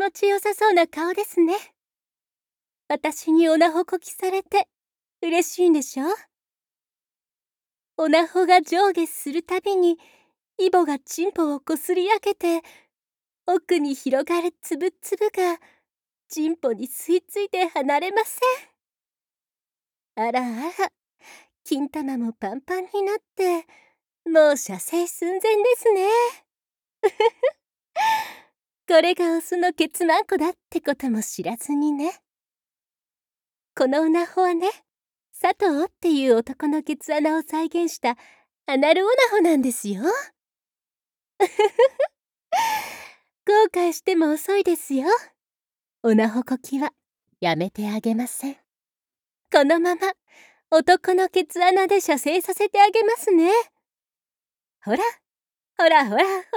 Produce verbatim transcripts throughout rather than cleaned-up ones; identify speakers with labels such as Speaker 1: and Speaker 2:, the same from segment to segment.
Speaker 1: 持ちよさそうな顔ですね。私におなほこきされて嬉しいんでしょ？おなほが上下するたびに、イボがチンポをこすり上げて、奥に広がるつぶつぶが、チンポに吸い付いて離れません。あらあら、金玉もパンパンになって、もう射精寸前ですね。これがオスのケツマンコだってことも知らずにね。このおなほはね、佐藤っていう男のケツ穴を再現したアナルオナホなんですよ。後悔しても遅いですよ。おなほこきはやめてあげません。このまま男のケツ穴で射精させてあげますね。ほら、ほらほらほら。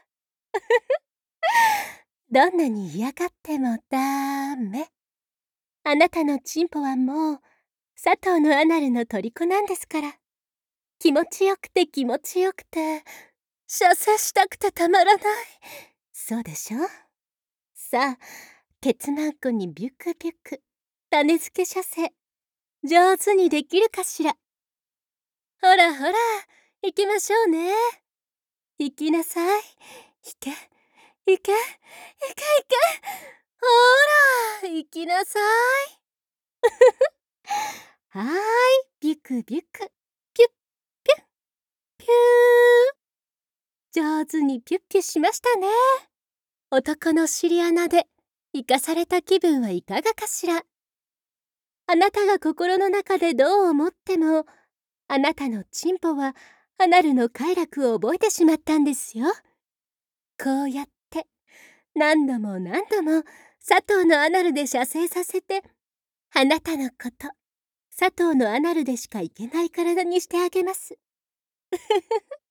Speaker 1: どんなに嫌がってもダメ。あなたのチンポはもう佐藤のアナルの虜なんですから。気持ちよくて気持ちよくて、射精したくてたまらない。そうでしょ？さあ、ケツマンコにビュクビュク、種付け射精、上手にできるかしら。ほらほら、行きましょうね。行きなさい。行け、行け、行け行け。ほら、行きなさい。はーい、ビュクビュク、ピュッピュッ、ピュー。上手にピュッピュしましたね。男の尻穴で生かされた気分はいかがかしら。あなたが心の中でどう思っても、あなたのチンポはアナルの快楽を覚えてしまったんですよ。こうやって何度も何度も佐藤のアナルで射精させて、あなたのこと佐藤のアナルでしかいけない体にしてあげます。